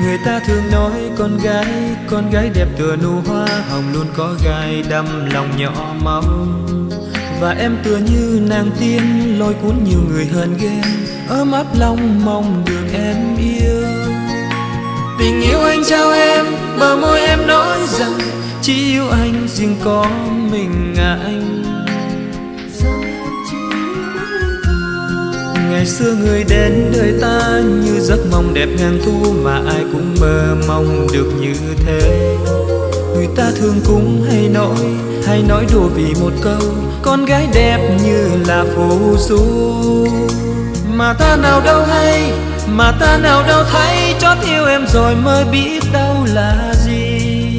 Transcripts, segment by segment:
Người ta thường nói con gái đẹp tựa nụ hoa hồng, luôn có gai đâm lòng nhỏ máu. Và em tựa như nàng tiên lôi cuốn nhiều người hờn ghen, ấm áp lòng mong được em yêu. Tình yêu anh trao em, bờ môi em nói rằng chỉ yêu anh, riêng có mình anh. Ngày xưa người đến đời ta như giấc mộng đẹp ngàn thu, mà ai cũng mơ mong được như thế. Người ta thường cũng hay nói đùa vì một câu con gái đẹp như là phù du. Mà ta nào đâu hay, mà ta nào đâu thấy, chót yêu em rồi mới biết đâu là gì.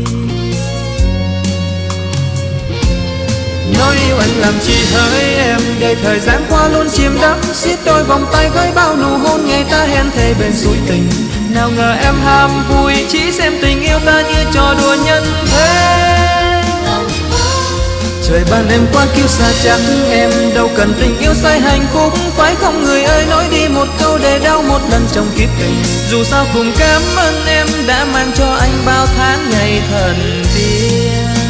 Nói yêu anh làm chi hỡi em, để thời gian qua luôn chìm đắm, xiết đôi vòng tay với bao nụ hôn ngày ta hẹn thề bên suối tình. Nào ngờ em ham vui, chỉ xem tình yêu ta như trò đùa nhân thế. Trời ban em qua kiêu xa chắc em, đâu cần tình yêu say hạnh phúc, phải không người ơi, nói đi một câu để đau một lần trong kiếp tình. Dù sao cũng cảm ơn em đã mang cho anh bao tháng ngày thần tiên.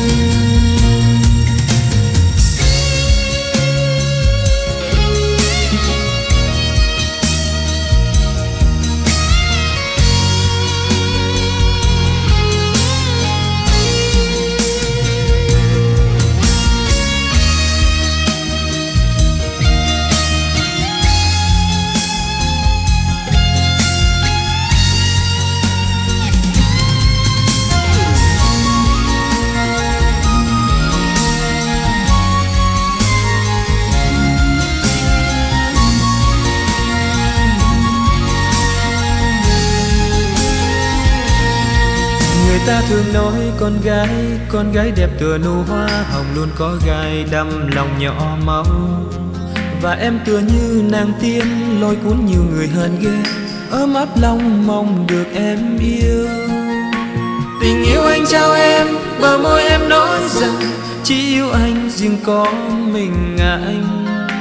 Ta thường nói con gái đẹp tựa nụ hoa hồng, luôn có gai đâm lòng nhỏ máu. Và em tựa như nàng tiên lôi cuốn nhiều người hờn ghen, ấm áp lòng mong được em yêu. Tình yêu anh trao em, bờ môi em nói rằng chỉ yêu anh, riêng có mình anh.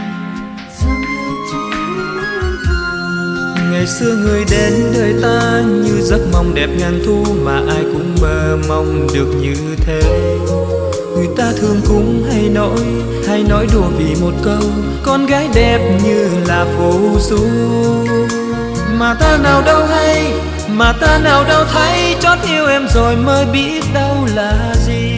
Ngày xưa người đến đời ta như giấc mộng đẹp ngàn thu, mà ai cũng mơ mong được như thế. Người ta thường cũng hay nói đùa vì một câu con gái đẹp như là phù du. Mà ta nào đâu hay, mà ta nào đâu thấy, chót yêu em rồi mới biết đâu là gì.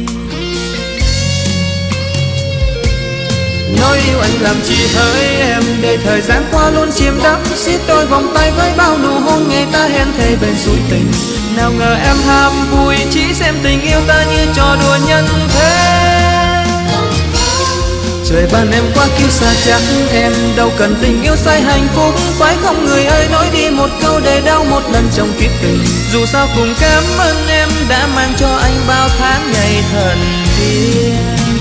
Nói yêu anh làm chi hỡi em, để thời gian qua luôn chìm đắm, xiết đôi vòng tay với bao nụ hôn ngày ta hẹn thề bên suối tình. Nào ngờ em ham vui, chỉ xem tình yêu ta như trò đùa nhân thế. Trời ban em qua kiêu xa chắc em, đâu cần tình yêu say hạnh phúc, phải không người ơi, nói đi một câu để đau một lần trong kiếp tình. Dù sao cũng cảm ơn em đã mang cho anh bao tháng ngày thần tiên.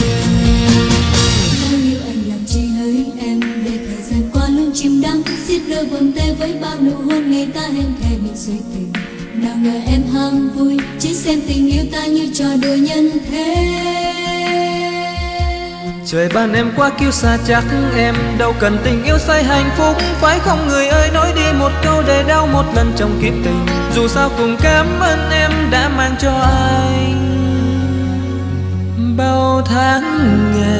Chìm đắm xiết đôi vòng tay với bao nụ hôn ngày ta hẹn thề bên suối tình. Nào ngờ em ham vui, chỉ xem tình yêu ta như trò đùa nhân thế. Trời ban em qua kiêu xa chắc em, đâu cần tình yêu say hạnh phúc, phải không người ơi, nói đi một câu để đau một lần trong kiếp tình. Dù sao cũng cảm ơn em đã mang cho anh bao tháng ngày